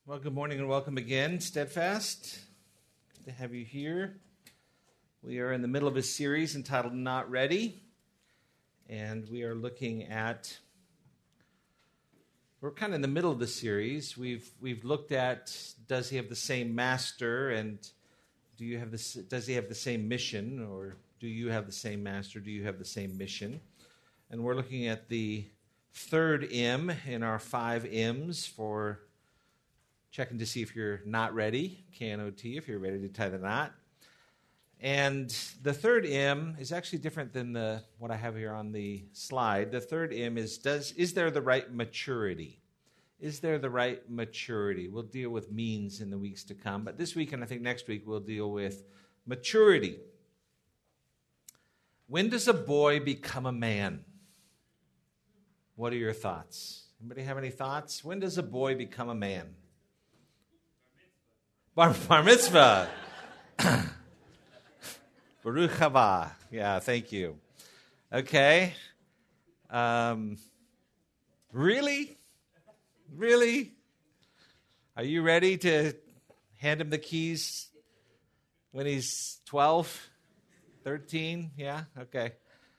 Well, good morning and welcome again, Steadfast. Good to have you here. We are in the middle of a series entitled Not Ready, and we are looking at, we're kind of in the middle of the series. We've looked at, does he have the same master, and does he have the same mission, or do you have the same master, do you have the same mission? And we're looking at the third M in our 5 M's for checking to see if you're not ready, K-N-O-T, if you're ready to tie the knot. And the third M is actually different than what I have here on the slide. The third M is there the right maturity? Is there the right maturity? We'll deal with means in the weeks to come, but this week and I think next week we'll deal with maturity. When does a boy become a man? What are your thoughts? Anybody have any thoughts? When does a boy become a man? Bar mitzvah. Baruch haba. Yeah, thank you. Okay. Really? Really? Are you ready to hand him the keys when he's 12, 13? Yeah? Okay.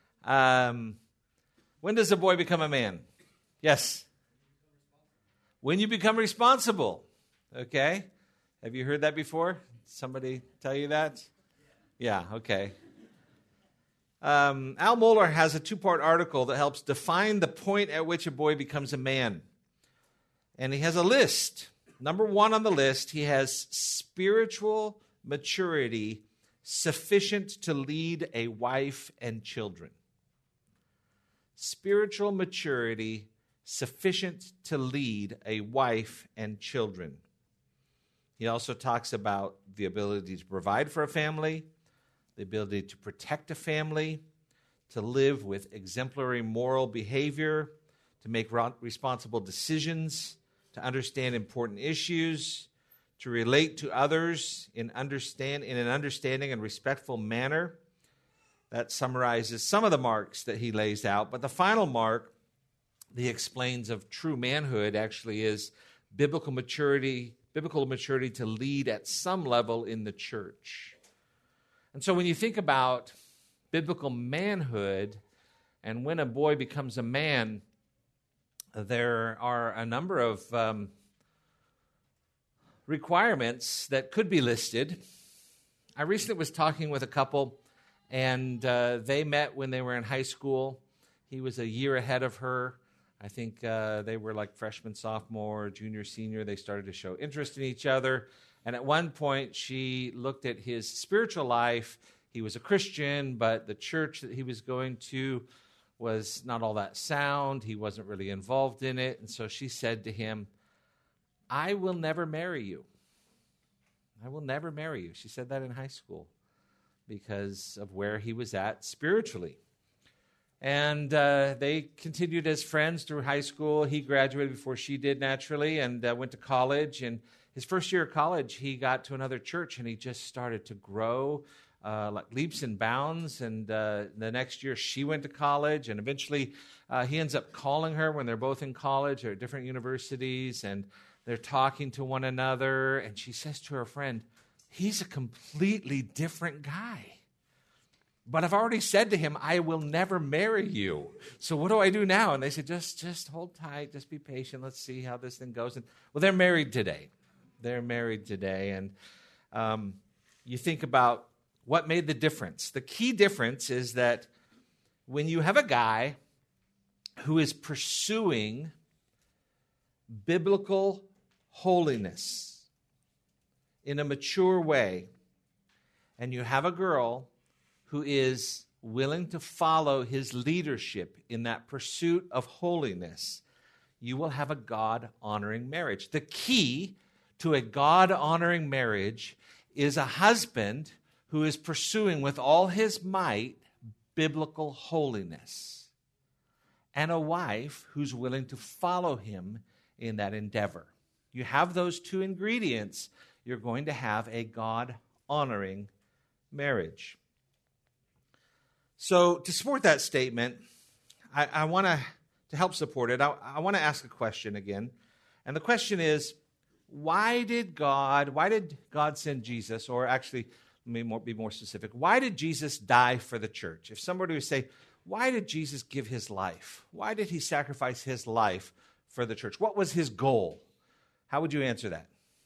When does a boy become a man? Yes. When you become responsible. Okay. Have you heard that before? Somebody tell you that? Yeah, okay. Al Mohler has a 2-part article that helps define the point at which a boy becomes a man. And he has a list. Number 1 on the list, he has spiritual maturity sufficient to lead a wife and children. Spiritual maturity sufficient to lead a wife and children. He also talks about the ability to provide for a family, the ability to protect a family, to live with exemplary moral behavior, to make responsible decisions, to understand important issues, to relate to others in an understanding and respectful manner. That summarizes some of the marks that he lays out. But the final mark that he explains of true manhood actually is biblical maturity to lead at some level in the church. And so when you think about biblical manhood and when a boy becomes a man, there are a number of requirements that could be listed. I recently was talking with a couple, and they met when they were in high school. He was a year ahead of her. I think they were like freshman, sophomore, junior, senior. They started to show interest in each other. And at one point, she looked at his spiritual life. He was a Christian, but the church that he was going to was not all that sound. He wasn't really involved in it. And so she said to him, I will never marry you. I will never marry you. She said that in high school because of where he was at spiritually. And they continued as friends through high school. He graduated before she did, naturally, and went to college. And his first year of college, he got to another church, and he just started to grow like leaps and bounds. And the next year, she went to college, and eventually he ends up calling her when they're both in college or at different universities, and they're talking to one another. And she says to her friend, he's a completely different guy. But I've already said to him, I will never marry you. So what do I do now? And they said, just hold tight, just be patient. Let's see how this thing goes. And well, they're married today. And you think about what made the difference. The key difference is that when you have a guy who is pursuing biblical holiness in a mature way, and you have a girl who is willing to follow his leadership in that pursuit of holiness, you will have a God-honoring marriage. The key to a God-honoring marriage is a husband who is pursuing with all his might biblical holiness, and a wife who's willing to follow him in that endeavor. You have those 2 ingredients, you're going to have a God-honoring marriage. So to support that statement, I want to help support it, I want to ask a question again. And the question is, why did God send Jesus, or actually, let me be more specific, why did Jesus die for the church? If somebody would say, why did Jesus give his life? Why did he sacrifice his life for the church? What was his goal? How would you answer that?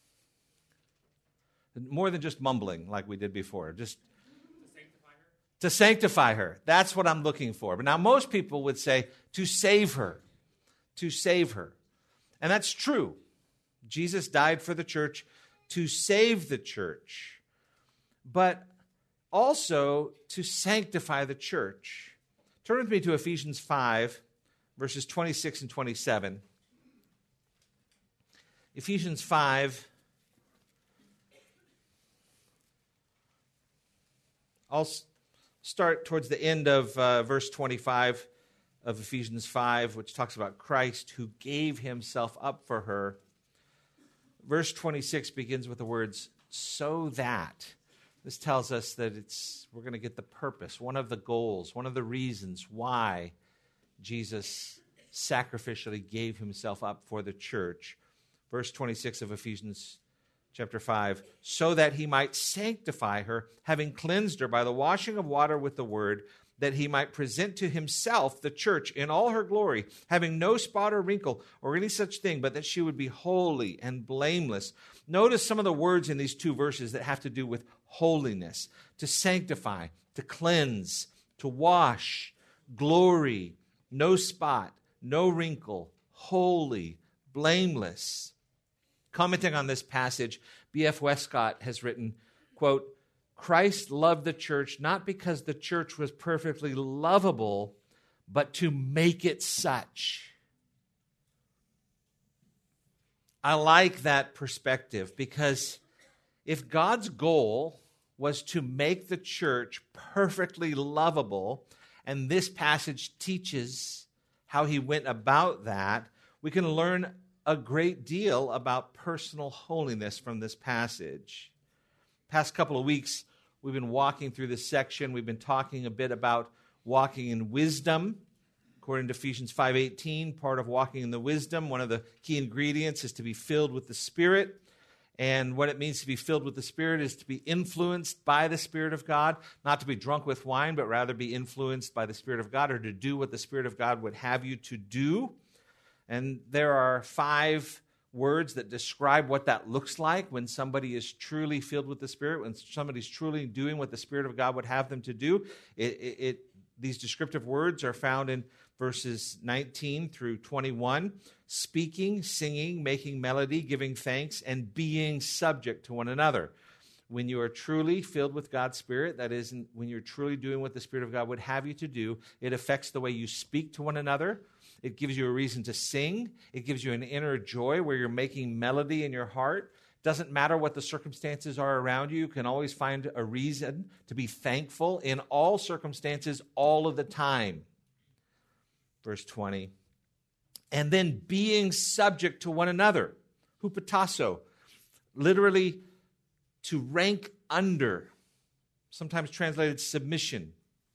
More than just mumbling like we did before. Just to sanctify her. That's what I'm looking for. But now most people would say to save her. To save her. And that's true. Jesus died for the church to save the church. But also to sanctify the church. Turn with me to Ephesians 5, verses 26 and 27. Ephesians 5. I'll start towards the end of verse 25 of Ephesians 5, which talks about Christ who gave himself up for her. Verse 26 begins with the words, so that. This tells us that we're going to get the purpose, one of the goals, one of the reasons why Jesus sacrificially gave himself up for the church. Verse 26 of Ephesians chapter 5, so that he might sanctify her, having cleansed her by the washing of water with the word, that he might present to himself the church in all her glory, having no spot or wrinkle or any such thing, but that she would be holy and blameless. Notice some of the words in these two verses that have to do with holiness: to sanctify, to cleanse, to wash, glory, no spot, no wrinkle, holy, blameless. Commenting on this passage, B.F. Westcott has written, quote, Christ loved the church not because the church was perfectly lovable, but to make it such. I like that perspective, because if God's goal was to make the church perfectly lovable, and this passage teaches how he went about that, we can learn a great deal about personal holiness from this passage. Past couple of weeks, we've been walking through this section. We've been talking a bit about walking in wisdom. According to Ephesians 5:18, part of walking in the wisdom, one of the key ingredients is to be filled with the Spirit. And what it means to be filled with the Spirit is to be influenced by the Spirit of God, not to be drunk with wine, but rather be influenced by the Spirit of God, or to do what the Spirit of God would have you to do. And there are 5 words that describe what that looks like when somebody is truly filled with the Spirit, when somebody's truly doing what the Spirit of God would have them to do. These descriptive words are found in verses 19 through 21. Speaking, singing, making melody, giving thanks, and being subject to one another. When you are truly filled with God's Spirit, that is, when you're truly doing what the Spirit of God would have you to do, it affects the way you speak to one another. It gives you a reason to sing. It gives you an inner joy where you're making melody in your heart. Doesn't matter what the circumstances are around you. You can always find a reason to be thankful in all circumstances all of the time. Verse 20. And then being subject to one another. Hupotasso. Literally to rank under. Sometimes translated submission.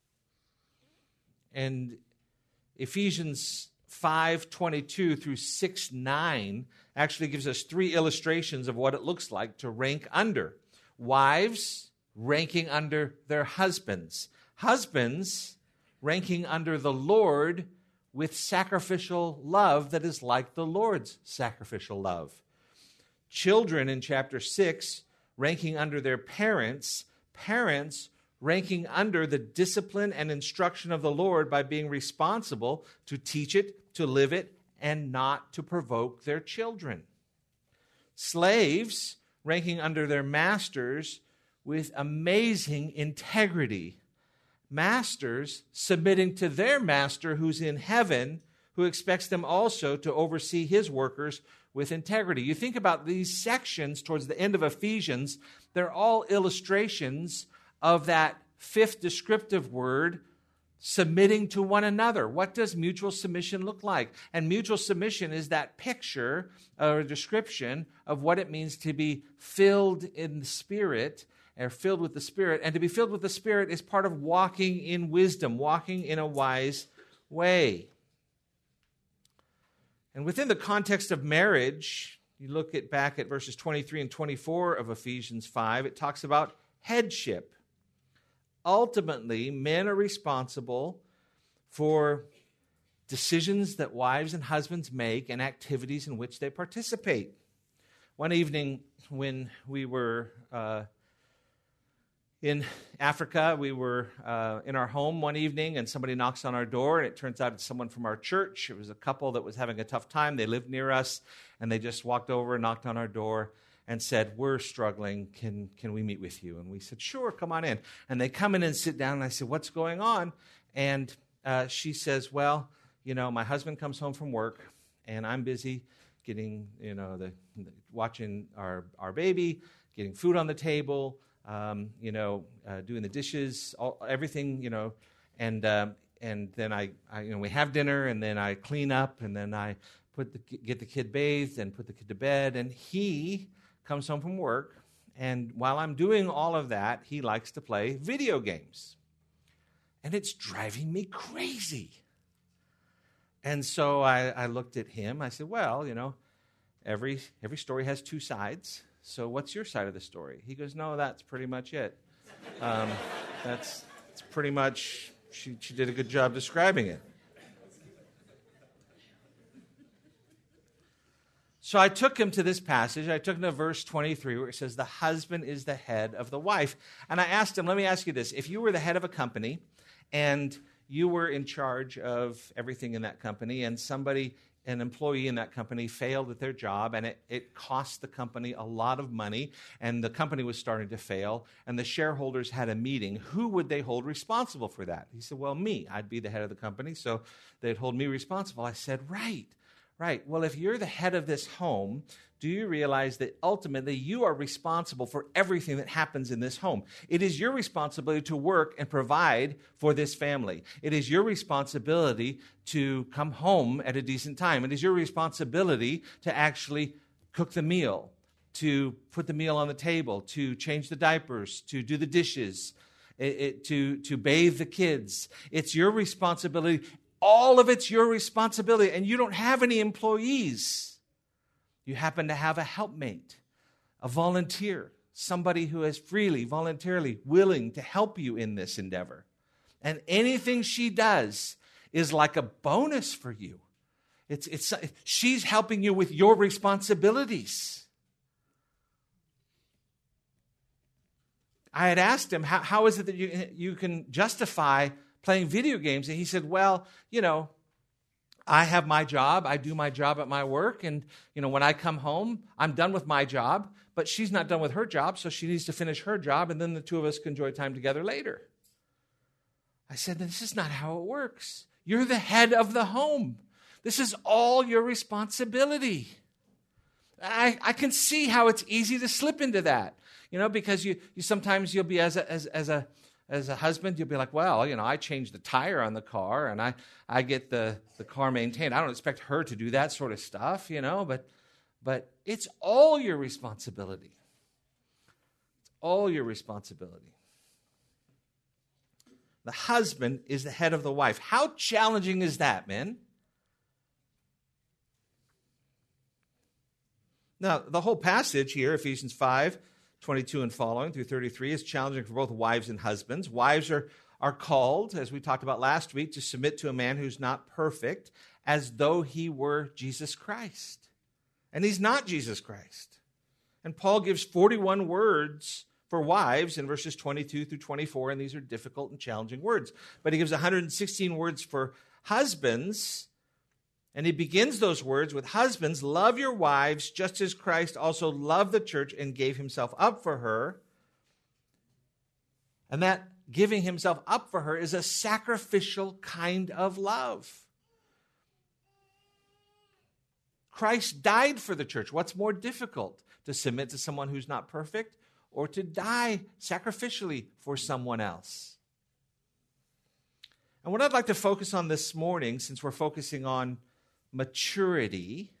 And Ephesians 5:22 through 6:9 actually gives us 3 illustrations of what it looks like to rank under. Wives ranking under their husbands. Husbands ranking under the Lord with sacrificial love that is like the Lord's sacrificial love. Children in chapter 6 ranking under their parents. Parents ranking under the discipline and instruction of the Lord by being responsible to teach it, to live it, and not to provoke their children. Slaves ranking under their masters with amazing integrity. Masters submitting to their master who's in heaven, who expects them also to oversee his workers with integrity. You think about these sections towards the end of Ephesians, they're all illustrations of that 5th descriptive word, submitting to one another. What does mutual submission look like? And mutual submission is that picture or description of what it means to be filled in the Spirit, or filled with the Spirit. And to be filled with the Spirit is part of walking in wisdom, walking in a wise way. And within the context of marriage, you look back at verses 23 and 24 of Ephesians 5, it talks about headship. Ultimately, men are responsible for decisions that wives and husbands make and activities in which they participate. One evening when we were in Africa, we were in our home one evening, and somebody knocks on our door, and it turns out it's someone from our church. It was a couple that was having a tough time. They lived near us, and they just walked over and knocked on our door and said, "We're struggling. Can we meet with you?" And we said, "Sure, come on in." And they come in and sit down, and I said, "What's going on?" And she says, "Well, my husband comes home from work, and I'm busy getting, watching our baby, getting food on the table, doing the dishes, everything, and then I we have dinner, and then I clean up, and then I get the kid bathed and put the kid to bed, and he comes home from work, and while I'm doing all of that, he likes to play video games, and it's driving me crazy." And so I looked at him. I said, "Well, every story has two sides. So what's your side of the story?" He goes, "No, that's pretty much it. That's pretty much, she did a good job describing it." So I took him to this passage. I took him to verse 23 where it says, "The husband is the head of the wife." And I asked him, let me ask you this. If you were the head of a company and you were in charge of everything in that company, and an employee in that company failed at their job, and it cost the company a lot of money, and the company was starting to fail, and the shareholders had a meeting, who would they hold responsible for that? He said, "Well, me. I'd be the head of the company, so they'd hold me responsible." I said, Right. Well, if you're the head of this home, do you realize that ultimately you are responsible for everything that happens in this home? It is your responsibility to work and provide for this family. It is your responsibility to come home at a decent time. It is your responsibility to actually cook the meal, to put the meal on the table, to change the diapers, to do the dishes, to bathe the kids. It's your responsibility. All of it's your responsibility, and you don't have any employees. You happen to have a helpmate, a volunteer, somebody who is freely, voluntarily willing to help you in this endeavor. And anything she does is like a bonus for you. She's helping you with your responsibilities. I had asked him, how is it that you can justify playing video games? And he said, "Well, I have my job. I do my job at my work. And, when I come home, I'm done with my job. But she's not done with her job, so she needs to finish her job. And then the two of us can enjoy time together later." I said, "This is not how it works. You're the head of the home. This is all your responsibility." I can see how it's easy to slip into that, because you sometimes you'll be as a husband, you'll be like, "Well, I change the tire on the car, and I get the car maintained. I don't expect her to do that sort of stuff, but it's all your responsibility. It's all your responsibility." The husband is the head of the wife. How challenging is that, man? Now, the whole passage here, Ephesians 5:22 and following through 33, is challenging for both wives and husbands. Wives are called, as we talked about last week, to submit to a man who's not perfect, as though he were Jesus Christ. And he's not Jesus Christ. And Paul gives 41 words for wives in verses 22 through 24, and these are difficult and challenging words. But he gives 116 words for husbands, and he begins those words with, "Husbands, love your wives just as Christ also loved the church and gave himself up for her." And that giving himself up for her is a sacrificial kind of love. Christ died for the church. What's more difficult, to submit to someone who's not perfect or to die sacrificially for someone else? And what I'd like to focus on this morning, since we're focusing on maturity,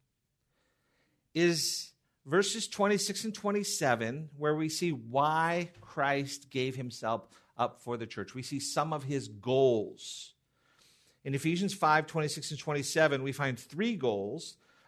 is verses 26 and 27, where we see why Christ gave himself up for the church. We see some of his goals. In Ephesians 5:26 and 27, we find three goals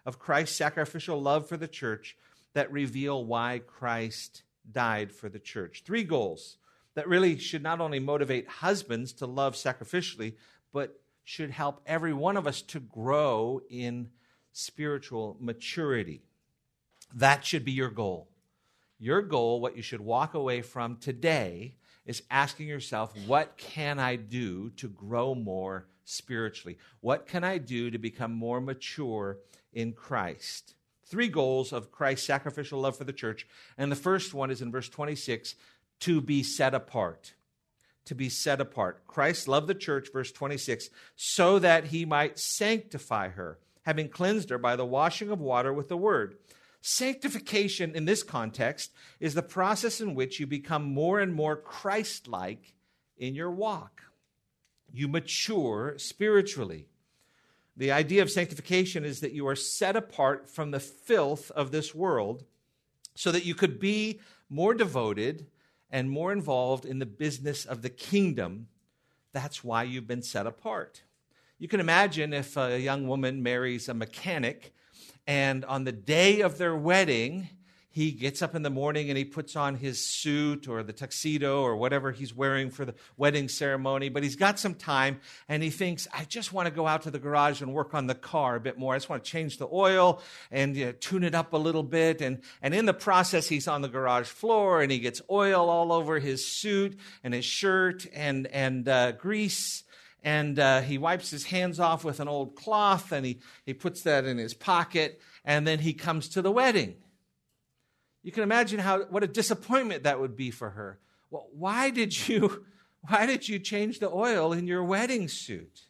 of Christ's sacrificial love for the church that reveal why Christ died for the church. 3 goals that really should not only motivate husbands to love sacrificially, but should help every one of us to grow in spiritual maturity. That should be your goal. Your goal, what you should walk away from today, is asking yourself, what can I do to grow more spiritually? What can I do to become more mature in Christ? 3 goals of Christ's sacrificial love for the church. And the first one is in verse 26, to be set apart. To be set apart. Christ loved the church, verse 26, so that he might sanctify her, having cleansed her by the washing of water with the word. Sanctification in this context is the process in which you become more and more Christ-like in your walk. You mature spiritually. The idea of sanctification is that you are set apart from the filth of this world so that you could be more devoted and more involved in the business of the kingdom. That's why you've been set apart. You can imagine if a young woman marries a mechanic, and on the day of their wedding, he gets up in the morning and he puts on his suit or the tuxedo or whatever he's wearing for the wedding ceremony, but he's got some time and he thinks, I just want to go out to the garage and work on the car a bit more. I just want to change the oil and tune it up a little bit. And in the process, he's on the garage floor and he gets oil all over his suit and his shirt and grease. And he wipes his hands off with an old cloth, and he puts that in his pocket, and then he comes to the wedding. You can imagine what a disappointment that would be for her. Well, why did you change the oil in your wedding suit?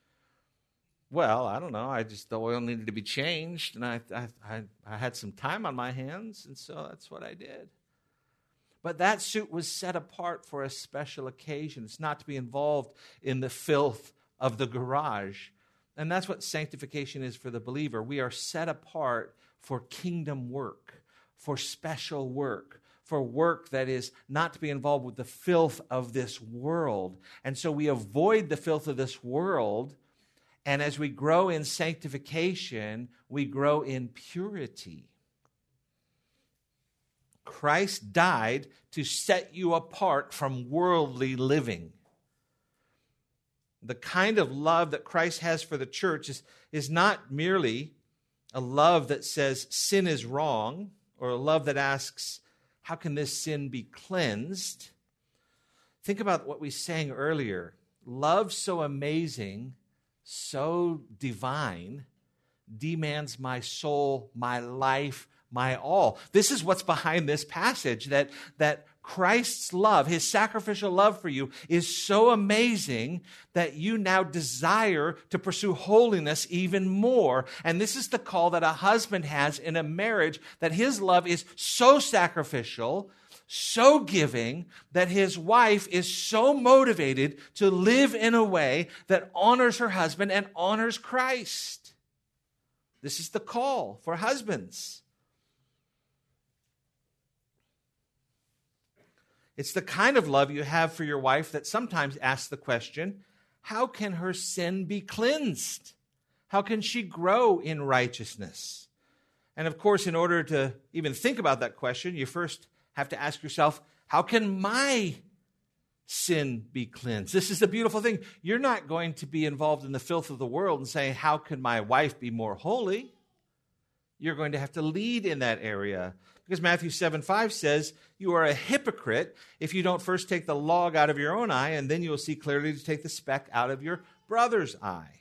Well, I don't know. The oil needed to be changed, and I had some time on my hands, and so that's what I did. But that suit was set apart for a special occasion. It's not to be involved in the filth of the garage. And that's what sanctification is for the believer. We are set apart for kingdom work, for special work, for work that is not to be involved with the filth of this world. And so we avoid the filth of this world. And as we grow in sanctification, we grow in purity. Christ died to set you apart from worldly living. The kind of love that Christ has for the church is not merely a love that says sin is wrong, or a love that asks, how can this sin be cleansed? Think about what we sang earlier. Love so amazing, so divine, demands my soul, my life, my all. This is what's behind this passage, that Christ's love, his sacrificial love for you, is so amazing that you now desire to pursue holiness even more. And this is the call that a husband has in a marriage, that his love is so sacrificial, so giving, that his wife is so motivated to live in a way that honors her husband and honors Christ. This is the call for husbands. It's the kind of love you have for your wife that sometimes asks the question, how can her sin be cleansed? How can she grow in righteousness? And of course, in order to even think about that question, you first have to ask yourself, how can my sin be cleansed? This is the beautiful thing. You're not going to be involved in the filth of the world and say, how can my wife be more holy? You're going to have to lead in that area. Because Matthew 7:5 says, you are a hypocrite if you don't first take the log out of your own eye, and then you'll see clearly to take the speck out of your brother's eye.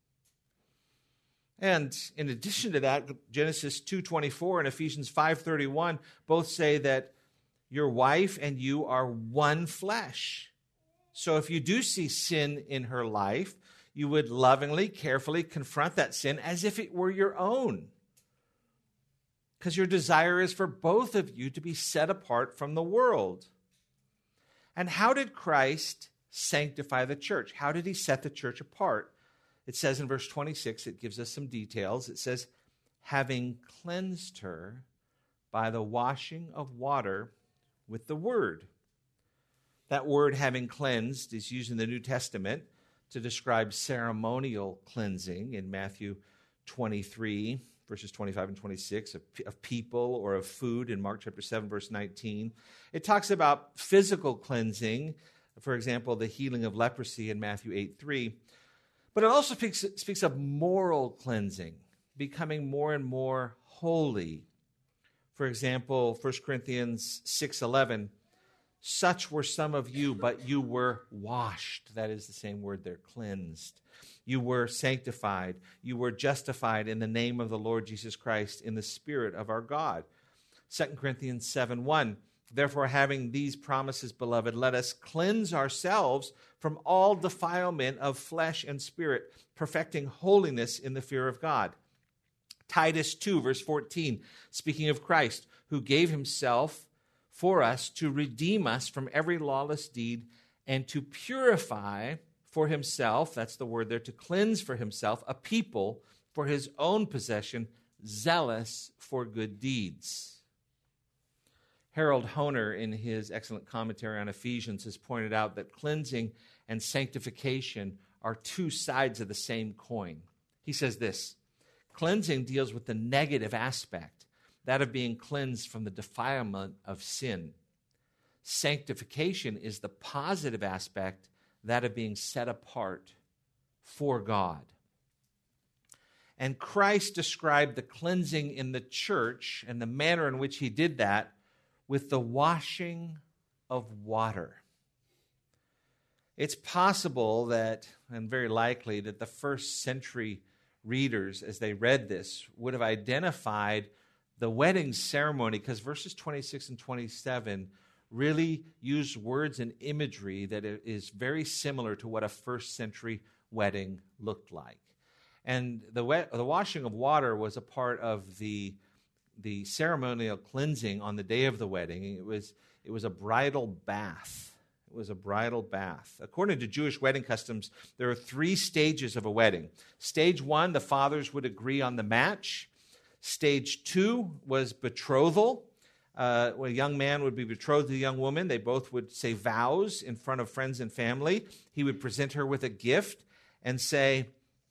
And in addition to that, Genesis 2:24 and Ephesians 5:31 both say that your wife and you are one flesh. So if you do see sin in her life, you would lovingly, carefully confront that sin as if it were your own. Because your desire is for both of you to be set apart from the world. And how did Christ sanctify the church? How did he set the church apart? It says in verse 26, it gives us some details. It says, having cleansed her by the washing of water with the word. That word, having cleansed, is used in the New Testament to describe ceremonial cleansing in Matthew 23. verses 25 and 26, of people or of food in Mark chapter 7, verse 19. It talks about physical cleansing, for example, the healing of leprosy in Matthew 8:3. But it also speaks of moral cleansing, becoming more and more holy. For example, 1 Corinthians 6:11, such were some of you, but you were washed. That is the same word there, cleansed. You were sanctified. You were justified in the name of the Lord Jesus Christ in the Spirit of our God. 2 Corinthians 7:1, therefore, having these promises, beloved, let us cleanse ourselves from all defilement of flesh and spirit, perfecting holiness in the fear of God. Titus 2, verse 14, speaking of Christ, who gave himself for us to redeem us from every lawless deed and to purify for himself, that's the word there, to cleanse for himself, a people for his own possession, zealous for good deeds. Harold Hoehner, in his excellent commentary on Ephesians, has pointed out that cleansing and sanctification are two sides of the same coin. He says this, cleansing deals with the negative aspect, that of being cleansed from the defilement of sin. Sanctification is the positive aspect, that of being set apart for God. And Christ described the cleansing in the church and the manner in which he did that with the washing of water. It's possible that, and very likely, that the first century readers, as they read this, would have identified the wedding ceremony, because verses 26 and 27 really use words and imagery that is very similar to what a first century wedding looked like. And the washing of water was a part of the ceremonial cleansing on the day of the wedding. It was a bridal bath. It was a bridal bath. According to Jewish wedding customs, there are 3 stages of a wedding. Stage 1, the fathers would agree on the match. Stage 2 was betrothal. When a young man would be betrothed to a young woman, they both would say vows in front of friends and family. He would present her with a gift and say,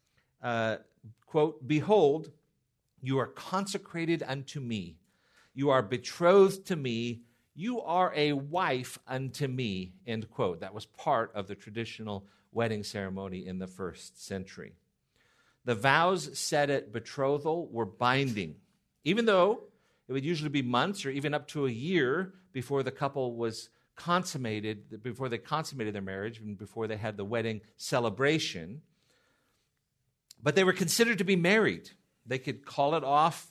quote, behold, you are consecrated unto me. You are betrothed to me. You are a wife unto me, end quote. That was part of the traditional wedding ceremony in the first century. The vows said at betrothal were binding, even though it would usually be months or even up to a year before the couple was consummated, before they consummated their marriage and before they had the wedding celebration. But they were considered to be married. They could call it off,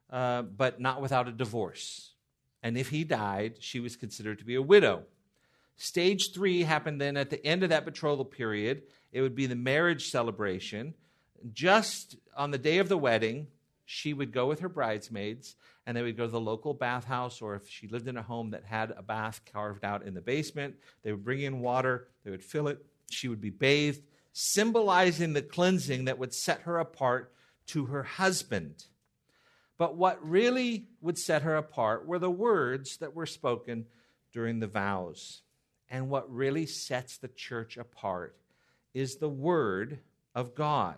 but not without a divorce. And if he died, she was considered to be a widow. Stage 3 happened then at the end of that betrothal period. It would be the marriage celebration. Just on the day of the wedding, she would go with her bridesmaids, and they would go to the local bathhouse, or if she lived in a home that had a bath carved out in the basement, they would bring in water, they would fill it, she would be bathed, symbolizing the cleansing that would set her apart to her husband. But what really would set her apart were the words that were spoken during the vows. And what really sets the church apart is the Word of God.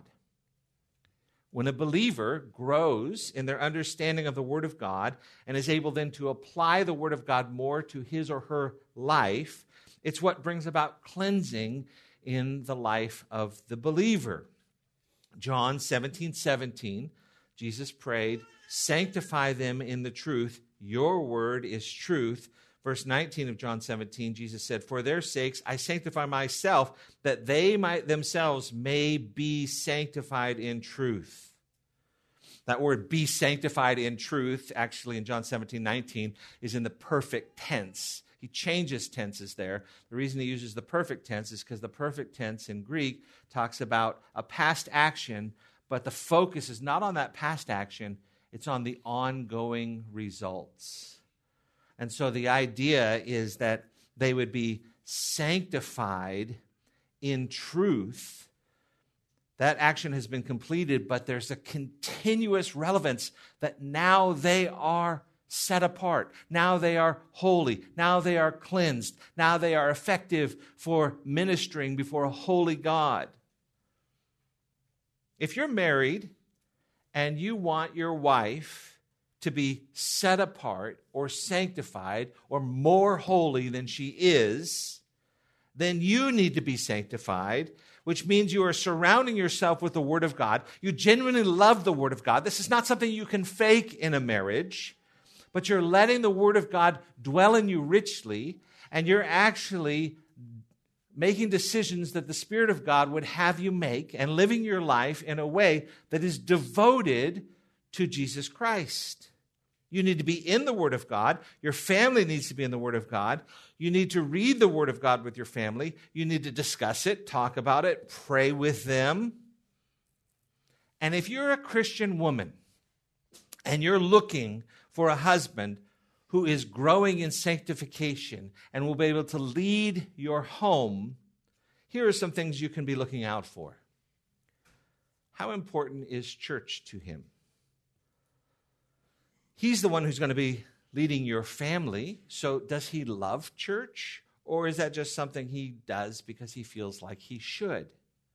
When a believer grows in their understanding of the Word of God and is able then to apply the Word of God more to his or her life, it's what brings about cleansing in the life of the believer. John 17:17, Jesus prayed, sanctify them in the truth. Your word is truth. Verse 19 of John 17, Jesus said, for their sakes I sanctify myself, that they might themselves may be sanctified in truth. That word, be sanctified in truth, actually in John 17:19, is in the perfect tense. He changes tenses there. The reason he uses the perfect tense is because the perfect tense in Greek talks about a past action, but the focus is not on that past action, it's on the ongoing results. And so the idea is that they would be sanctified in truth. That action has been completed, but there's a continuous relevance that now they are set apart. Now they are holy. Now they are cleansed. Now they are effective for ministering before a holy God. If you're married and you want your wife to be set apart or sanctified or more holy than she is, then you need to be sanctified, which means you are surrounding yourself with the Word of God. You genuinely love the Word of God. This is not something you can fake in a marriage, but you're letting the Word of God dwell in you richly, and you're actually making decisions that the Spirit of God would have you make and living your life in a way that is devoted to Jesus Christ. You need to be in the Word of God. Your family needs to be in the Word of God. You need to read the Word of God with your family. You need to discuss it, talk about it, pray with them. And if you're a Christian woman and you're looking for a husband who is growing in sanctification and will be able to lead your home, here are some things you can be looking out for. How important is church to him? He's the one who's going to be leading your family, so does he love church? Or is that just something he does because he feels like he should?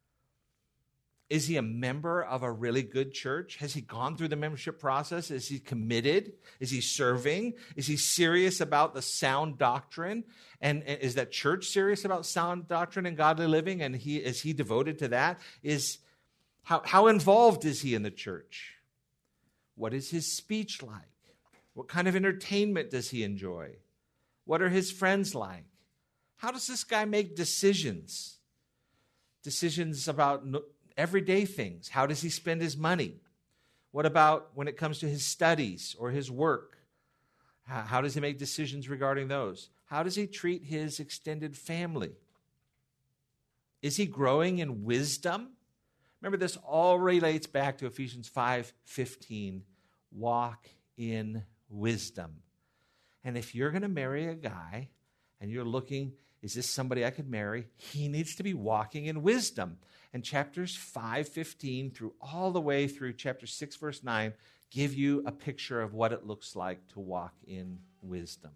Is he a member of a really good church? Has he gone through the membership process? Is he committed? Is he serving? Is he serious about the sound doctrine? And is that church serious about sound doctrine and godly living? And is he devoted to that? How involved is he in the church? What is his speech like? What kind of entertainment does he enjoy? What are his friends like? How does this guy make decisions? Decisions about everyday things. How does he spend his money? What about when it comes to his studies or his work? How does he make decisions regarding those? How does he treat his extended family? Is he growing in wisdom? Remember, this all relates back to Ephesians 5:15. Walk in wisdom. And if you're going to marry a guy and you're looking, is this somebody I could marry? He needs to be walking in wisdom. And chapters 5:15 through all the way through chapter 6, verse 9, give you a picture of what it looks like to walk in wisdom.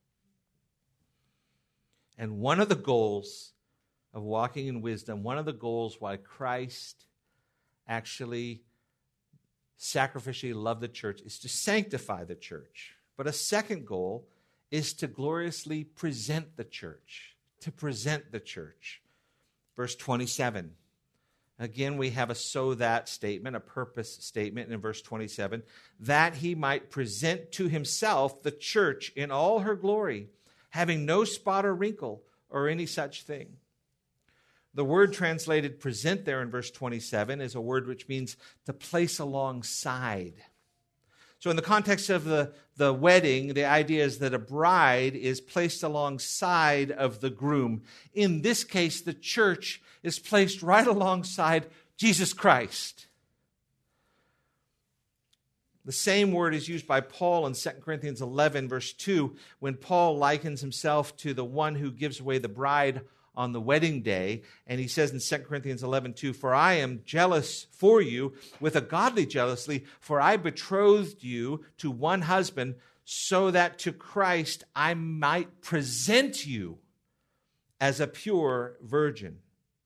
And one of the goals of walking in wisdom, one of the goals why Christ actually sacrificially loved the church is to sanctify the church. But a second goal is to gloriously present the church, to present the church. Verse 27. Again, we have a so that statement, a purpose statement in verse 27, that he might present to himself the church in all her glory, having no spot or wrinkle or any such thing. The word translated present there in verse 27 is a word which means to place alongside. So in the context of the wedding, the idea is that a bride is placed alongside of the groom. In this case, the church is placed right alongside Jesus Christ. The same word is used by Paul in 2 Corinthians 11, verse 2, when Paul likens himself to the one who gives away the bride on the wedding day. And he says in 2 Corinthians 11:2, "For I am jealous for you with a godly jealousy, for I betrothed you to one husband, so that to Christ I might present you as a pure virgin."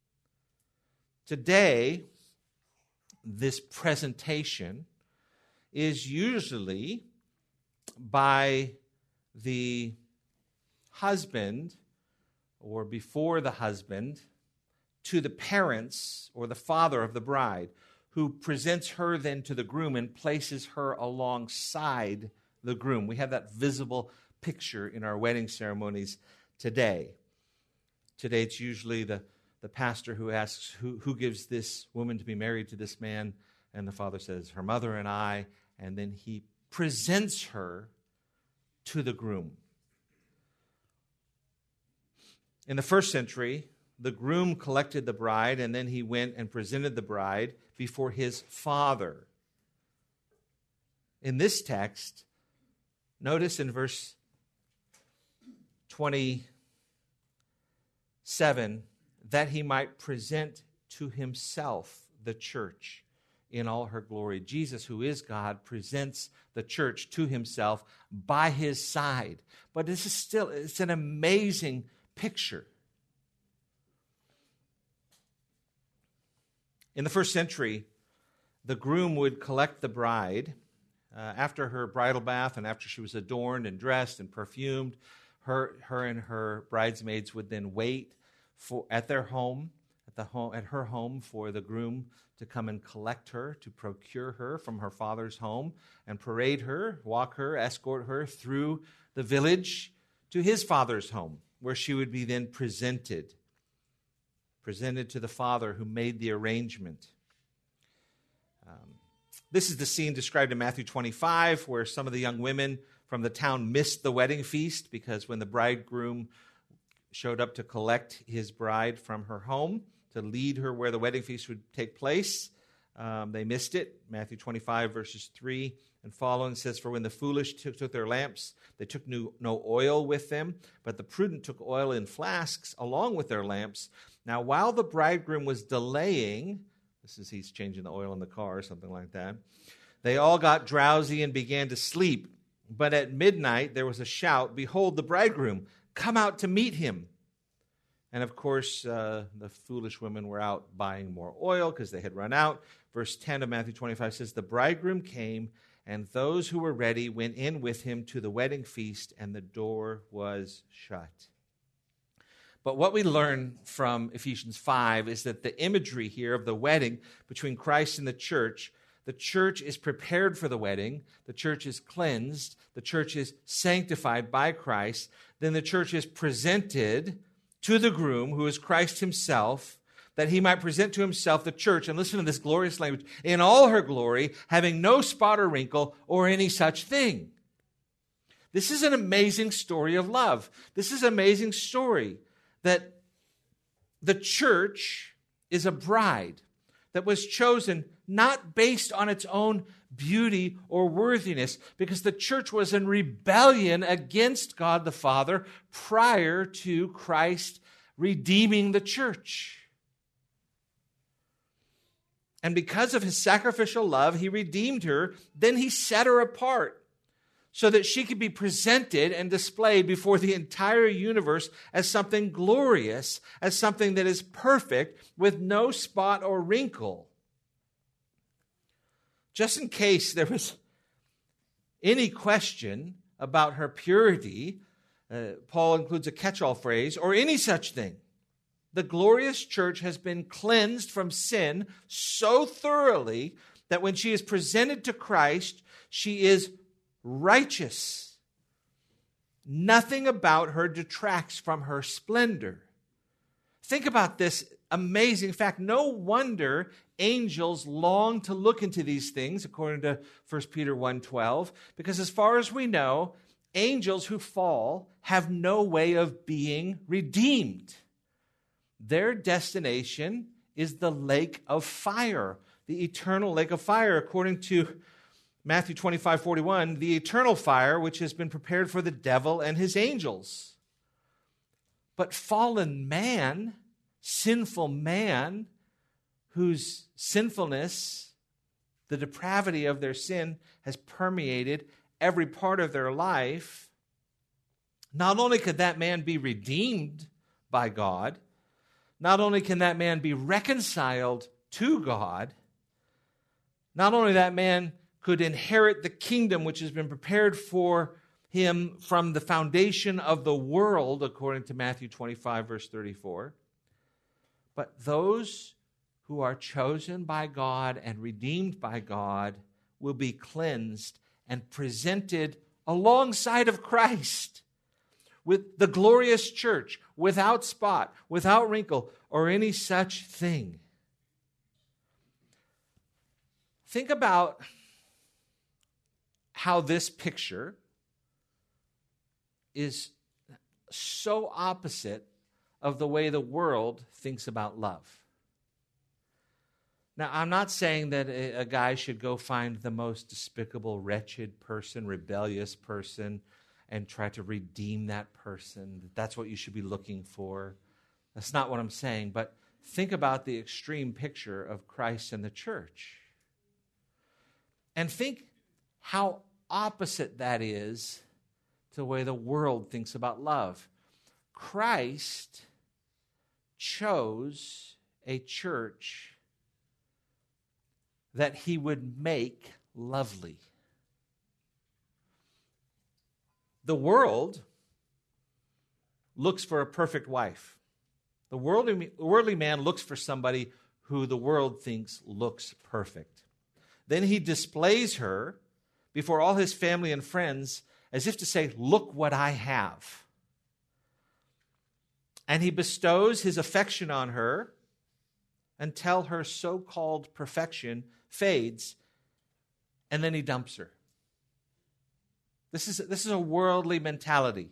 Today, this presentation is usually by the husband or before the husband to the parents or the father of the bride, who presents her then to the groom and places her alongside the groom. We have that visible picture in our wedding ceremonies today. Today it's usually the pastor who asks, who gives this woman to be married to this man? And the father says, her mother and I. And then he presents her to the groom. In the first century, the groom collected the bride, and then he went and presented the bride before his father. In this text, notice in verse 27, that he might present to himself the church in all her glory. Jesus, who is God, presents the church to himself by his side. But it's an amazing picture. In the first century, the groom would collect the bride after her bridal bath and after she was adorned and dressed and perfumed. Her and her bridesmaids would then wait at her home for the groom to come and collect her, to procure her from her father's home and parade her, walk her, escort her through the village to his father's home, where she would be then presented to the father who made the arrangement. This is the scene described in Matthew 25, where some of the young women from the town missed the wedding feast because when the bridegroom showed up to collect his bride from her home to lead her where the wedding feast would take place, they missed it. Matthew 25, verses 3 and following says, "For when the foolish took their lamps, they took no oil with them, but the prudent took oil in flasks along with their lamps. Now while the bridegroom was delaying," he's changing the oil in the car or something like that, "they all got drowsy and began to sleep. But at midnight there was a shout, 'Behold, the bridegroom, come out to meet him.'" And of course, the foolish women were out buying more oil because they had run out. Verse 10 of Matthew 25 says, "The bridegroom came, and those who were ready went in with him to the wedding feast, and the door was shut." But what we learn from Ephesians 5 is that the imagery here of the wedding between Christ and the church is prepared for the wedding, the church is cleansed, the church is sanctified by Christ, then the church is presented to the groom, who is Christ himself, that he might present to himself the church, and listen to this glorious language, "in all her glory, having no spot or wrinkle or any such thing." This is an amazing story of love. This is an amazing story that the church is a bride that was chosen not based on its own beauty or worthiness, because the church was in rebellion against God the Father prior to Christ redeeming the church. And because of his sacrificial love, he redeemed her, then he set her apart so that she could be presented and displayed before the entire universe as something glorious, as something that is perfect, with no spot or wrinkle. Just in case there was any question about her purity, Paul includes a catch-all phrase, "or any such thing." The glorious church has been cleansed from sin so thoroughly that when she is presented to Christ, she is righteous. Nothing about her detracts from her splendor. Think about this amazing fact. No wonder angels long to look into these things, according to 1 Peter 1:12, because as far as we know, angels who fall have no way of being redeemed. Their destination is the lake of fire, the eternal lake of fire, according to Matthew 25:41, the eternal fire which has been prepared for the devil and his angels. But fallen man, sinful man, whose sinfulness, the depravity of their sin, has permeated every part of their life, not only could that man be redeemed by God, not only can that man be reconciled to God, not only that man could inherit the kingdom which has been prepared for him from the foundation of the world, according to Matthew 25, verse 34. But those who are chosen by God and redeemed by God will be cleansed and presented alongside of Christ with the glorious church, without spot, without wrinkle, or any such thing. Think about how this picture is so opposite of the way the world thinks about love. Now, I'm not saying that a guy should go find the most despicable, wretched person, rebellious person, and try to redeem that person. That's what you should be looking for. That's not what I'm saying. But think about the extreme picture of Christ and the church. And think how opposite that is to the way the world thinks about love. Christ chose a church that he would make lovely. The world looks for a perfect wife. The worldly man looks for somebody who the world thinks looks perfect. Then he displays her before all his family and friends as if to say, look what I have. And he bestows his affection on her until her so-called perfection fades, and then he dumps her. This is a worldly mentality.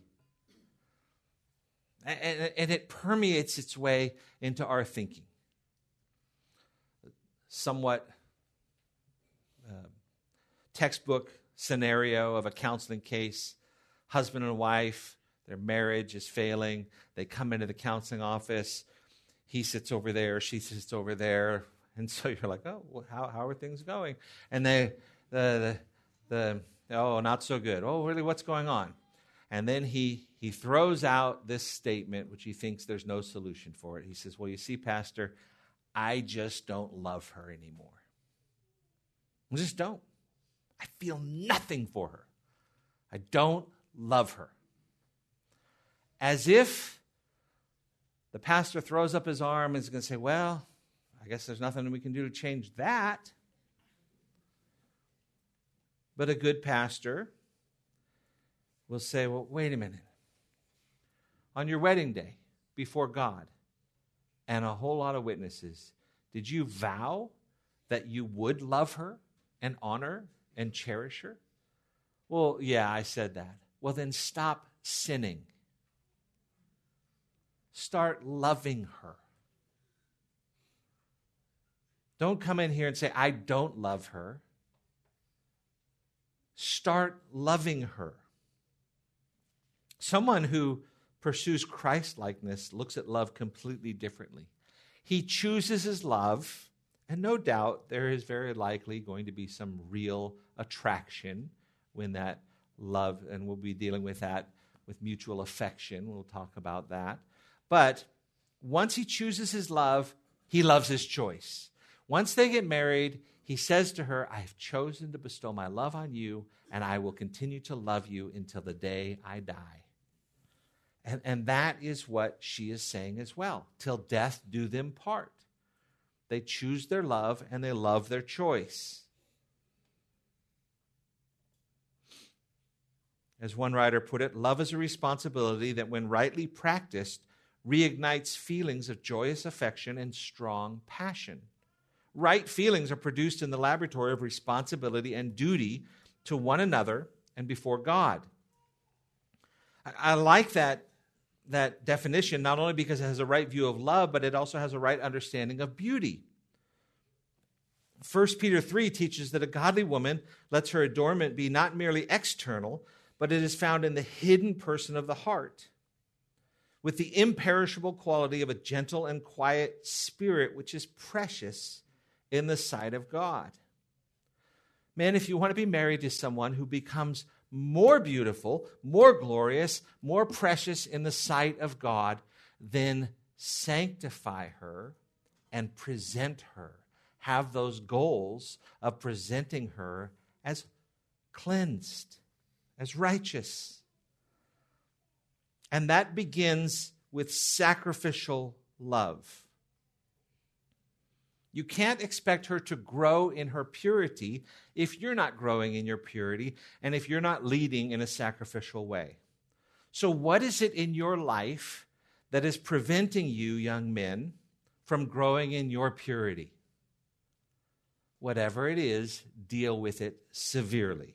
And it permeates its way into our thinking. Somewhat textbook scenario of a counseling case. Husband and wife, their marriage is failing. They come into the counseling office. He sits over there, she sits over there. And so you're like, oh, well, how are things going? And oh, not so good. Oh, really, what's going on? And then he throws out this statement, which he thinks there's no solution for it. He says, well, you see, Pastor, I just don't love her anymore. I just don't. I feel nothing for her. I don't love her. As if the pastor throws up his arm and is going to say, well, I guess there's nothing we can do to change that. But a good pastor will say, well, wait a minute. On your wedding day, before God and a whole lot of witnesses, did you vow that you would love her and honor and cherish her? Well, yeah, I said that. Well, then stop sinning. Start loving her. Don't come in here and say, I don't love her. Start loving her. Someone who pursues Christ-likeness looks at love completely differently. He chooses his love, and no doubt there is very likely going to be some real attraction when that love, and we'll be dealing with that with mutual affection. We'll talk about that. But once he chooses his love, he loves his choice. Once they get married, he says to her, I have chosen to bestow my love on you, and I will continue to love you until the day I die. And that is what she is saying as well. Till death do them part. They choose their love, and they love their choice. As one writer put it, love is a responsibility that when rightly practiced, reignites feelings of joyous affection and strong passion. Right feelings are produced in the laboratory of responsibility and duty to one another and before God. I like that definition, not only because it has a right view of love, but it also has a right understanding of beauty. 1 Peter 3 teaches that a godly woman lets her adornment be not merely external, but it is found in the hidden person of the heart, with the imperishable quality of a gentle and quiet spirit, which is precious in the sight of God. Man, if you want to be married to someone who becomes more beautiful, more glorious, more precious in the sight of God, then sanctify her and present her. Have those goals of presenting her as cleansed, as righteous. And that begins with sacrificial love. You can't expect her to grow in her purity if you're not growing in your purity and if you're not leading in a sacrificial way. So what is it in your life that is preventing you, young men, from growing in your purity? Whatever it is, deal with it severely.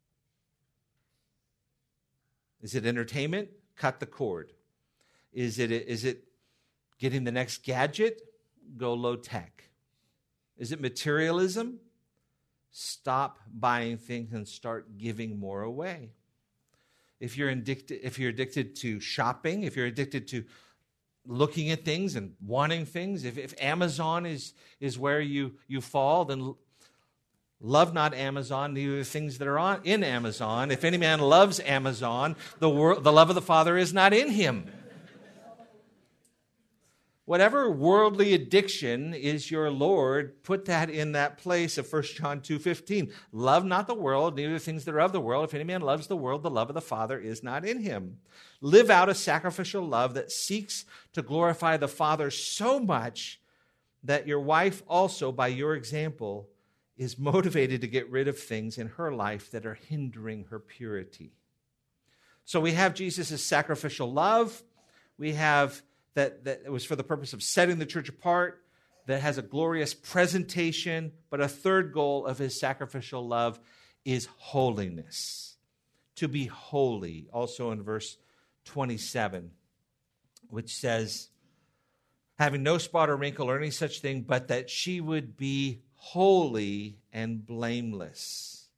Is it entertainment? Cut the cord. Is it getting the next gadget? Go low tech. Is it materialism? Stop buying things and start giving more away. If you're addicted to shopping, if you're addicted to looking at things and wanting things, if Amazon is where you fall, then love not Amazon, neither the things that are in Amazon. If any man loves Amazon, the love of the Father is not in him. whatever worldly addiction is your Lord, put that in that place of 1 John 2:15. Love not the world, neither the things that are of the world. If any man loves the world, the love of the Father is not in him. Live out a sacrificial love that seeks to glorify the Father so much that your wife also, by your example, is motivated to get rid of things in her life that are hindering her purity. So we have Jesus' sacrificial love. We have that it was for the purpose of setting the church apart, that has a glorious presentation. But a third goal of his sacrificial love is holiness. To be holy, also in verse 27, which says, having no spot or wrinkle or any such thing, but that she would be holy and blameless.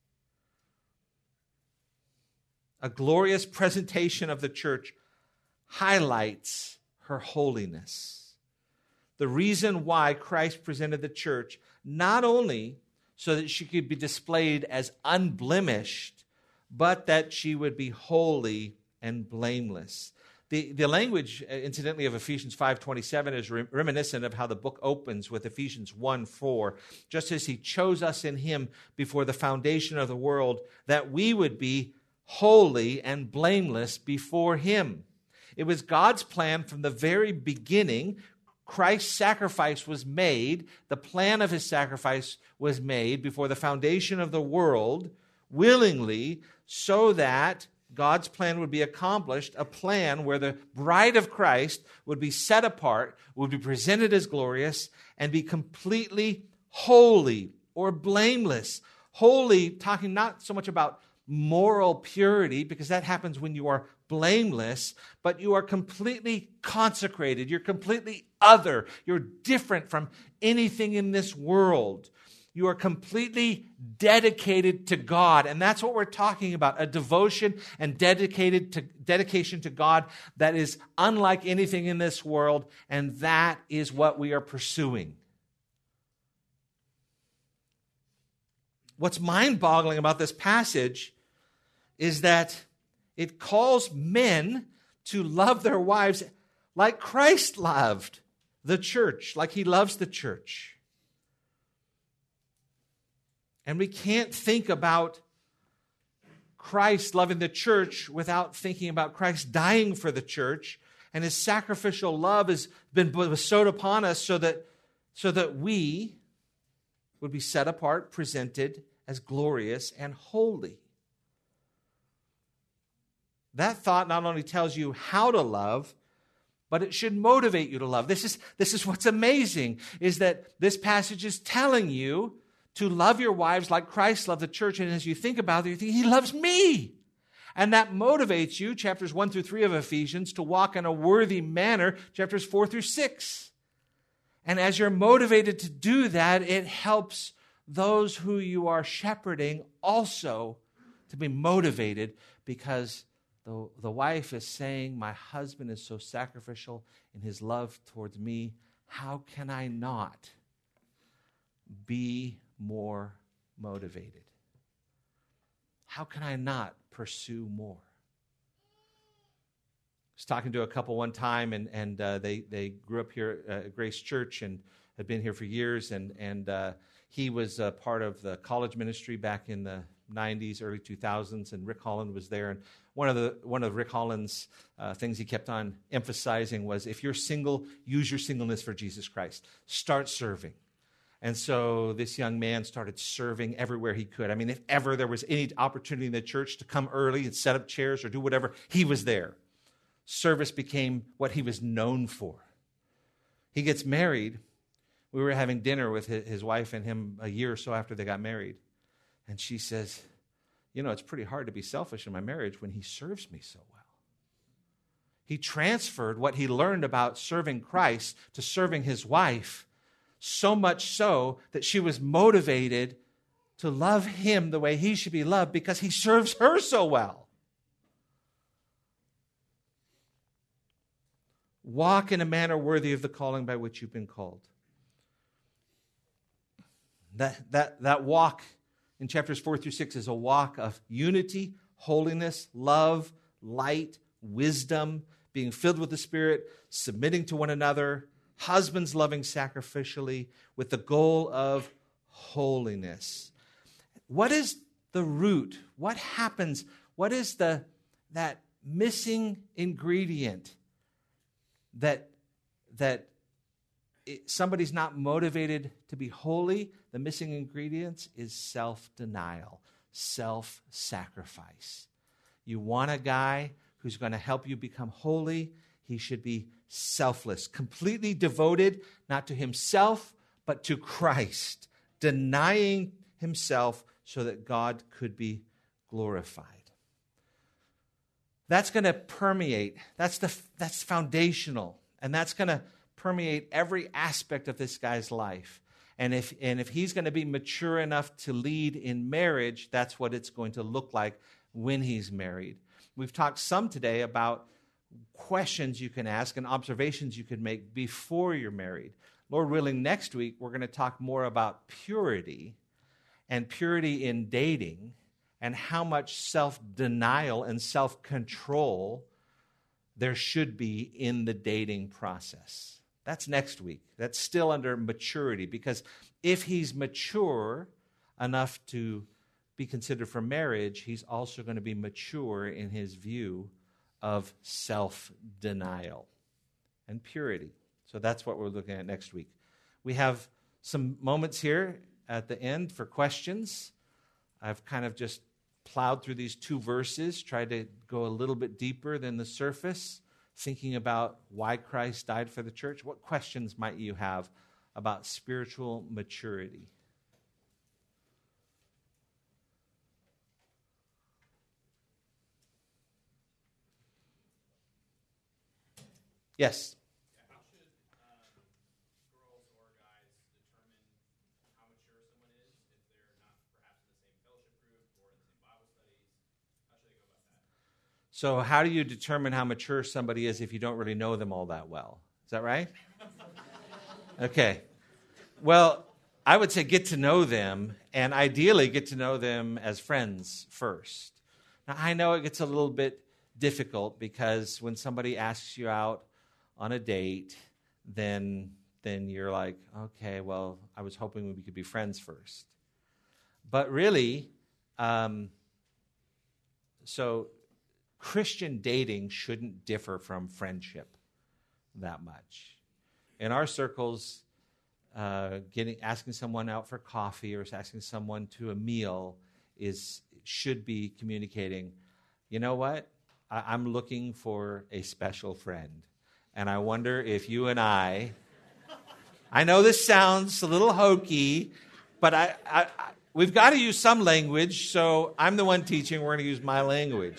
A glorious presentation of the church highlights her holiness. The reason why Christ presented the church, not only so that she could be displayed as unblemished, but that she would be holy and blameless. The language, incidentally, of Ephesians 5:27 is reminiscent of how the book opens with Ephesians 1:4. Just as he chose us in him before the foundation of the world, that we would be holy and blameless before him. It was God's plan from the very beginning. Christ's sacrifice was made. The plan of his sacrifice was made before the foundation of the world, willingly, so that God's plan would be accomplished, a plan where the bride of Christ would be set apart, would be presented as glorious, and be completely holy or blameless. Holy, talking not so much about moral purity, because that happens when you are blameless, but you are completely consecrated. You're completely other. You're different from anything in this world. You are completely dedicated to God. And that's what we're talking about, a devotion and dedication to God that is unlike anything in this world, and that is what we are pursuing. What's mind-boggling about this passage is that it calls men to love their wives like Christ loved the church, like he loves the church. And we can't think about Christ loving the church without thinking about Christ dying for the church. And his sacrificial love has been bestowed upon us so that we would be set apart, presented as glorious and holy. That thought not only tells you how to love, but it should motivate you to love. This is what's amazing, is that this passage is telling you to love your wives like Christ loved the church. And as you think about it, you think, he loves me. And that motivates you, chapters 1 through 3 of Ephesians, to walk in a worthy manner, chapters 4 through 6. And as you're motivated to do that, it helps those who you are shepherding also to be motivated, because the wife is saying, my husband is so sacrificial in his love towards me. How can I not be more motivated? How can I not pursue more? I was talking to a couple one time, and they grew up here at Grace Church and had been here for years, and he was part of the college ministry back in the 90s, early 2000s, and Rick Holland was there. And one of Rick Holland's things he kept on emphasizing was, if you're single, use your singleness for Jesus Christ. Start serving. And so this young man started serving everywhere he could. I mean, if ever there was any opportunity in the church to come early and set up chairs or do whatever, he was there. Service became what he was known for. He gets married. We were having dinner with his wife and him a year or so after they got married. And she says, it's pretty hard to be selfish in my marriage when he serves me so well. He transferred what he learned about serving Christ to serving his wife, so much so that she was motivated to love him the way he should be loved because he serves her so well. Walk in a manner worthy of the calling by which you've been called. That walk in chapters 4 through 6 is a walk of unity, holiness, love, light, wisdom, being filled with the Spirit, submitting to one another, husbands loving sacrificially with the goal of holiness. What is the root? What happens? What is that missing ingredient that somebody's not motivated to be holy? The missing ingredient is self-denial, self-sacrifice. You want a guy who's going to help you become holy. He should be selfless, completely devoted, not to himself, but to Christ, denying himself so that God could be glorified. That's going to permeate. That's foundational, and that's going to permeate every aspect of this guy's life. And if he's going to be mature enough to lead in marriage, that's what it's going to look like when he's married. We've talked some today about questions you can ask and observations you can make before you're married. Lord willing, next week we're going to talk more about purity and purity in dating and how much self-denial and self-control there should be in the dating process. That's next week. That's still under maturity, because if he's mature enough to be considered for marriage, he's also going to be mature in his view of self-denial and purity. So that's what we're looking at next week. We have some moments here at the end for questions. I've kind of just plowed through these 2 verses, tried to go a little bit deeper than the surface, thinking about why Christ died for the church. What questions might you have about spiritual maturity? Yes? How should girls or guys determine how mature someone is if they're not perhaps in the same fellowship group or in the same Bible studies? How should they go about that? So how do you determine how mature somebody is if you don't really know them all that well? Is that right? Okay. Well, I would say get to know them, and ideally get to know them as friends first. Now, I know it gets a little bit difficult because when somebody asks you out on a date, then you're like, okay, well, I was hoping we could be friends first. But really, so Christian dating shouldn't differ from friendship that much. In our circles, asking someone out for coffee or asking someone to a meal should be communicating, you know what? I'm looking for a special friend. And I wonder if you and I know this sounds a little hokey, but we've got to use some language, so I'm the one teaching, we're going to use my language.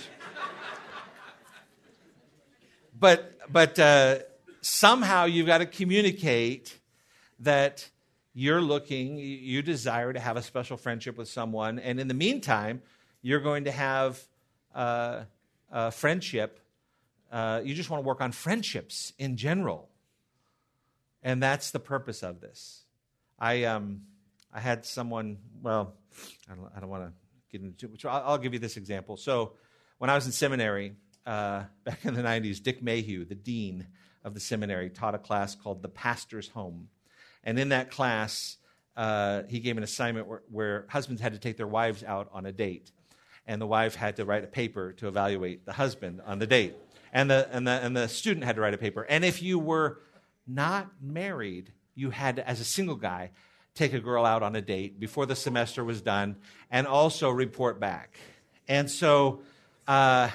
But somehow you've got to communicate that you desire to have a special friendship with someone, and in the meantime, you're going to have friendship. You just want to work on friendships in general. And that's the purpose of this. I had someone, well, I don't want to get into it, I'll give you this example. So when I was in seminary, back in the 90s, Dick Mayhew, the dean of the seminary, taught a class called The Pastor's Home. And in that class, he gave an assignment where husbands had to take their wives out on a date. And the wife had to write a paper to evaluate the husband on the date. And the student had to write a paper. And if you were not married, you had to, as a single guy, take a girl out on a date before the semester was done and also report back. And so I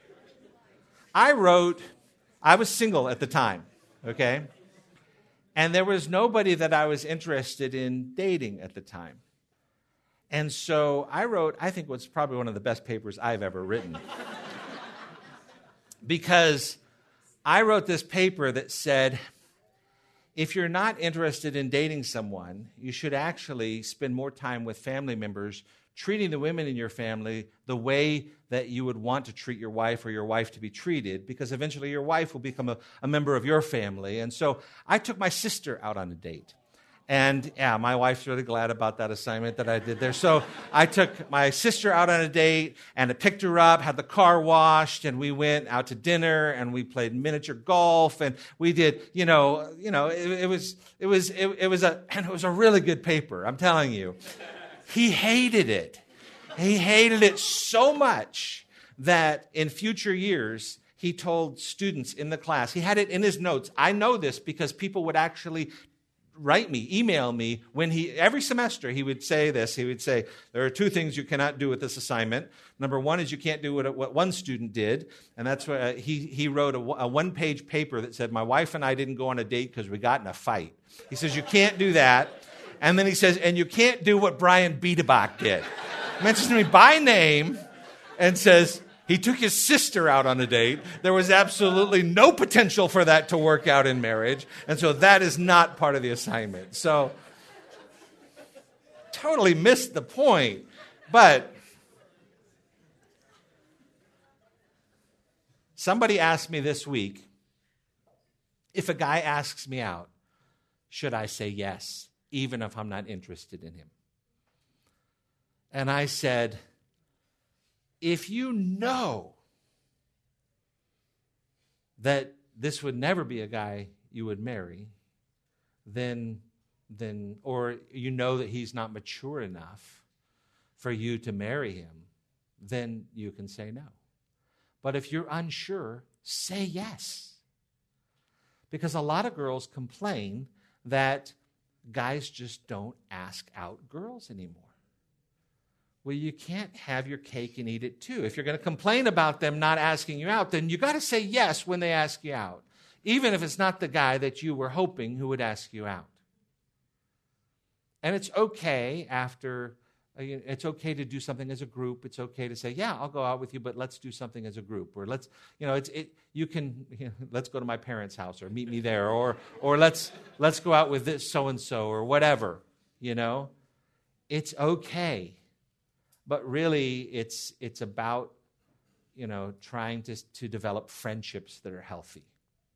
was single at the time, okay? And there was nobody that I was interested in dating at the time. And so I wrote, I think what's probably one of the best papers I've ever written. Because I wrote this paper that said, if you're not interested in dating someone, you should actually spend more time with family members, treating the women in your family the way that you would want to treat your wife or your wife to be treated, because eventually your wife will become a member of your family. And so I took my sister out on a date. And yeah, my wife's really glad about that assignment that I did there. So I took my sister out on a date and I picked her up, had the car washed, and we went out to dinner and we played miniature golf and we did, it was a really good paper. I'm telling you. He hated it. He hated it so much that in future years, he told students in the class, he had it in his notes. I know this because people would actually write me, email me, every semester he would say this. He would say, there are two things you cannot do with this assignment. Number one is you can't do what one student did, and that's what he wrote a one-page paper that said, my wife and I didn't go on a date because we got in a fight. He says, you can't do that. And then he says, and you can't do what Brian Biedebach did. Mentions me by name and says, he took his sister out on a date. There was absolutely no potential for that to work out in marriage. And so that is not part of the assignment. So, totally missed the point. But somebody asked me this week, if a guy asks me out, should I say yes, even if I'm not interested in him? And I said, if you know that this would never be a guy you would marry, then or you know that he's not mature enough for you to marry him, then you can say no. But if you're unsure, say yes. Because a lot of girls complain that guys just don't ask out girls anymore. Well, you can't have your cake and eat it too. If you're going to complain about them not asking you out, then you got to say yes when they ask you out, even if it's not the guy that you were hoping who would ask you out. And it's okay it's okay to do something as a group. It's okay to say, yeah, I'll go out with you, but let's do something as a group. Or let's go to my parents' house or meet me there, or let's go out with this so-and-so or whatever, It's okay. But really, it's about, trying to develop friendships that are healthy.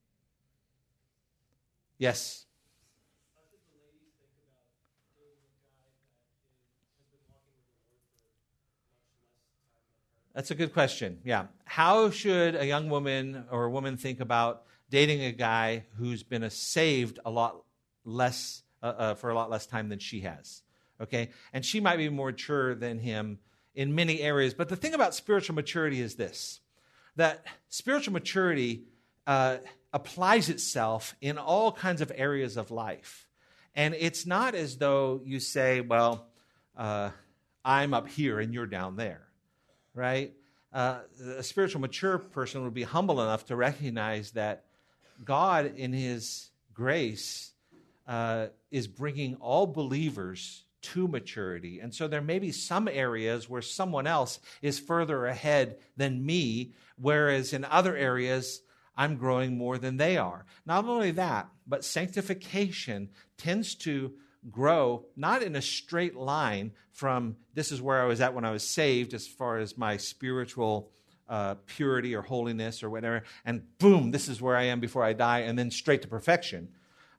Yes? How should the ladies think about dating a guy that has been walking with the Lord for much less time than her? That's a good question, yeah. How should a young woman or a woman think about dating a guy who's been saved a lot less, for a lot less time than she has? Okay, and she might be more mature than him in many areas. But the thing about spiritual maturity is this, that spiritual maturity applies itself in all kinds of areas of life. And it's not as though you say, well, I'm up here and you're down there, right? A spiritual mature person would be humble enough to recognize that God, in his grace, is bringing all believers to maturity. And so there may be some areas where someone else is further ahead than me, whereas in other areas, I'm growing more than they are. Not only that, but sanctification tends to grow not in a straight line from this is where I was at when I was saved as far as my spiritual purity or holiness or whatever, and boom, this is where I am before I die, and then straight to perfection.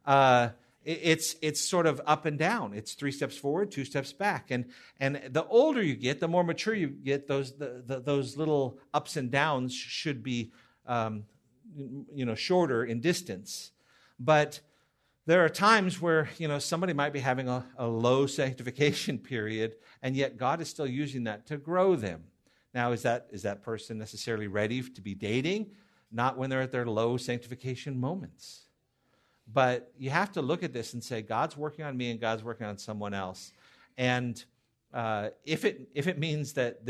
It's sort of up and down. It's 3 steps forward, 2 steps back. And the older you get, the more mature you get, those little ups and downs should be shorter in distance. But there are times where somebody might be having a low sanctification period, and yet God is still using that to grow them. Now, is that person necessarily ready to be dating? Not when they're at their low sanctification moments. But you have to look at this and say, God's working on me and God's working on someone else. And if it means that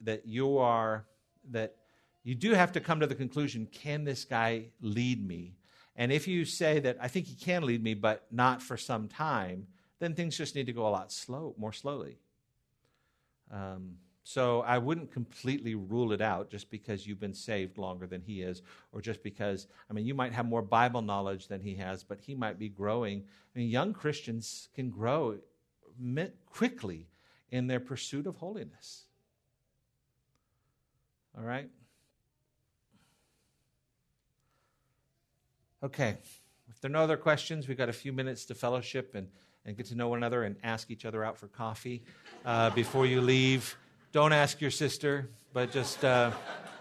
you do have to come to the conclusion, can this guy lead me? And if you say that I think he can lead me, but not for some time, then things just need to go a lot more slowly. So I wouldn't completely rule it out just because you've been saved longer than he is, or just because, you might have more Bible knowledge than he has, but he might be growing. Young Christians can grow quickly in their pursuit of holiness. All right? Okay, If there are no other questions, we've got a few minutes to fellowship and get to know one another and ask each other out for coffee before you leave. Don't ask your sister, but just let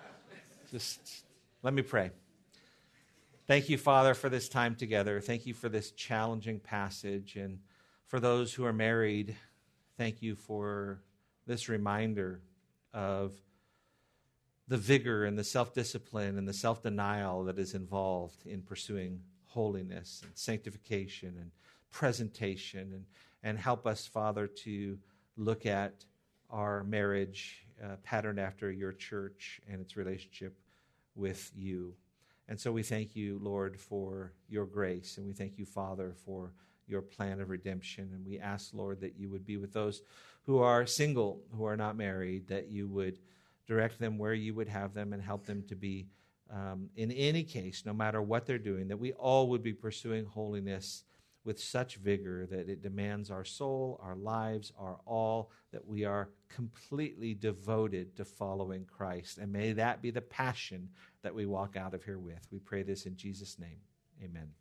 me pray. Thank you, Father, for this time together. Thank you for this challenging passage. And for those who are married, thank you for this reminder of the vigor and the self-discipline and the self-denial that is involved in pursuing holiness and sanctification and presentation. And help us, Father, to look at our marriage patterned after your church and its relationship with you. And so we thank you, Lord, for your grace. And we thank you, Father, for your plan of redemption. And we ask, Lord, that you would be with those who are single, who are not married, that you would direct them where you would have them and help them to be, in any case, no matter what they're doing, that we all would be pursuing holiness with such vigor that it demands our soul, our lives, our all, that we are completely devoted to following Christ. And may that be the passion that we walk out of here with. We pray this in Jesus' name. Amen.